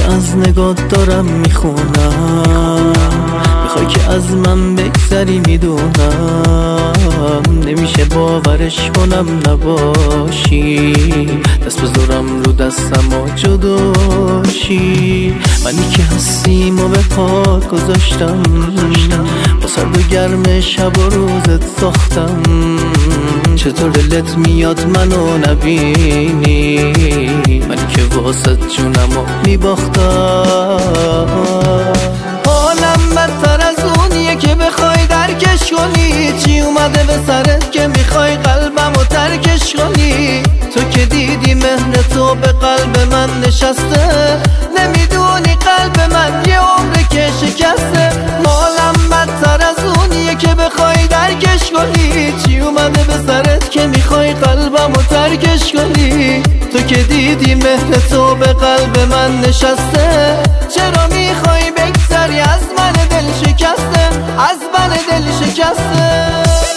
از نگات دارم میخونم، میخوای که از من بگذری میدونم، نمیشه باورش کنم نباشی، دست بذارم رو دستم و جداشی. منی که هستیم و به پا گذاشتم، با سرد و گرم شب و روزت ساختم، چطور دلت میاد منو نبینی، منی که واسه جونمو میباختم. حالم بدتر از اونیه که بخوای درکش کنی، چی اومده به سرت که میخوای قلبمو ترکش کنی، تو که دیدی مهر تو به قلب من نشسته، نمیدونی قلب من یه عمره که شکسته. حالم بدتر از اونیه که بخوای درکش کنی، چی اومده به سرت که میخوای قلبمو ترکش کنی، تو که دیدی مهر تو به قلب من نشسته، چرا میخوای بگذری از من دل شکسته، از من دل شکسته.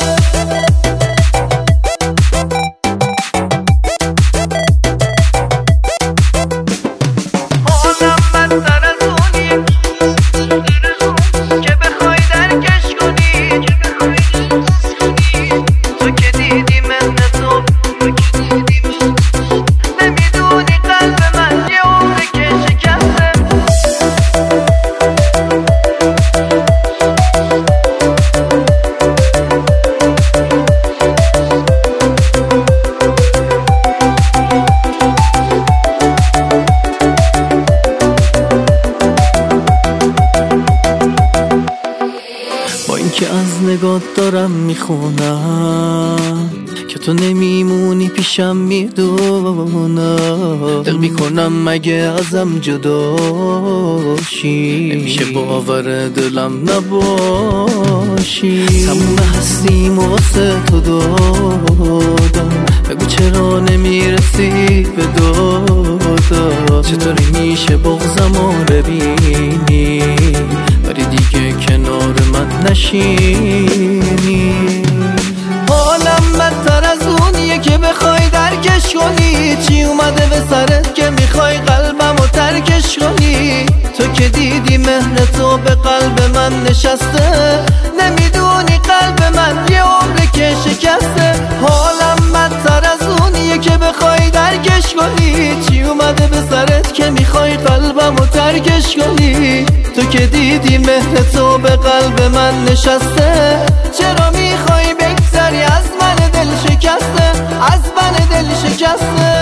که از نگات دارم میخونم که تو نمیمونی پیشم میدونم، دل میکنم مگه ازم جداشی، نمیشه باور دلم نباشی. تموم هستیم و واسه تو دادم، بگو چرا نمیرسی به دادا، چطوری میشه بغضمو ببینی ولی دیگه کنار من نشینی. حالم بدتر از اونیه که بخوای درکش کنی، چی اومده به سرت که میخوای قلبمو ترکش کنی، تو که دیدی مهر تو به قلب من نشسته، نمیدونی قلب من یه عمره که شکسته. حالم بدتر از اونیه که بخوای درکش کنی، چی اومده به سرت که میخوای قلبمو ترکش کنی، تو که دیدی مهر تو به قلب من نشسته، چرا میخوای بگذری از من دل شکسته، از من دل شکسته.